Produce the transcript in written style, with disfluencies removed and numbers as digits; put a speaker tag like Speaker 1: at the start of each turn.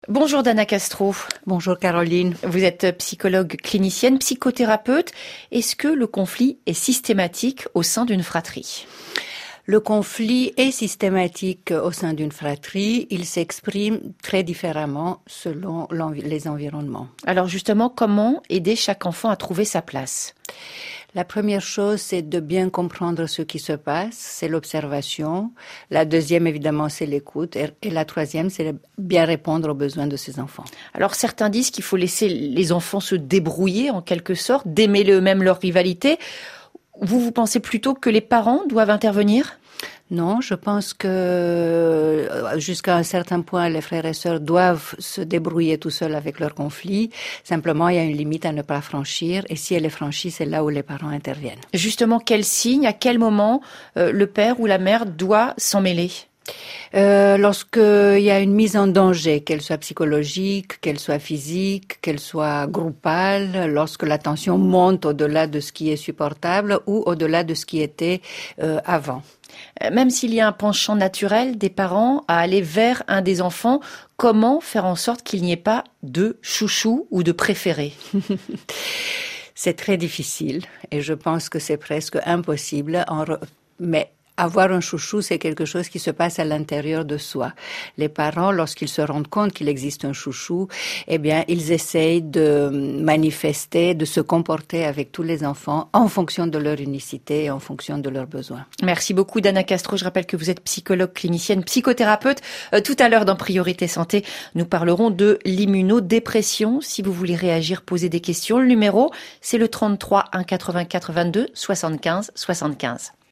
Speaker 1: Bonjour Dana Castro.
Speaker 2: Bonjour Caroline.
Speaker 1: Vous êtes psychologue clinicienne, psychothérapeute. Est-ce que le conflit est systématique au sein d'une fratrie ?
Speaker 2: Le conflit est systématique au sein d'une fratrie. Il s'exprime très différemment selon les environnements.
Speaker 1: Alors justement, comment aider chaque enfant à trouver sa place ?
Speaker 2: La première chose, c'est de bien comprendre ce qui se passe, c'est l'observation. La deuxième, évidemment, c'est l'écoute. Et la troisième, c'est bien répondre aux besoins de ses enfants.
Speaker 1: Alors certains disent qu'il faut laisser les enfants se débrouiller en quelque sorte, démêler eux-mêmes leur rivalité. Vous pensez plutôt que les parents doivent intervenir ?
Speaker 2: Non, je pense que jusqu'à un certain point, les frères et sœurs doivent se débrouiller tout seuls avec leurs conflits. Simplement, il y a une limite à ne pas franchir. Et si elle est franchie, c'est là où les parents interviennent.
Speaker 1: Justement, quel signe, à quel moment le père ou la mère doit s'en mêler ?
Speaker 2: Lorsqu'il y a une mise en danger, qu'elle soit psychologique, qu'elle soit physique, qu'elle soit groupale, lorsque la tension monte au-delà de ce qui est supportable ou au-delà de ce qui était avant.
Speaker 1: Même s'il y a un penchant naturel des parents à aller vers un des enfants, comment faire en sorte qu'il n'y ait pas de chouchou ou de préféré ?
Speaker 2: C'est très difficile et je pense que c'est presque impossible, mais avoir un chouchou, c'est quelque chose qui se passe à l'intérieur de soi. Les parents, lorsqu'ils se rendent compte qu'il existe un chouchou, eh bien, ils essayent de manifester, de se comporter avec tous les enfants en fonction de leur unicité et en fonction de leurs besoins.
Speaker 1: Merci beaucoup, Dana Castro. Je rappelle que vous êtes psychologue clinicienne, psychothérapeute. Tout à l'heure, dans Priorité Santé, nous parlerons de l'immunodépression. Si vous voulez réagir, poser des questions, le numéro, c'est le 33 1 84 22 75 75.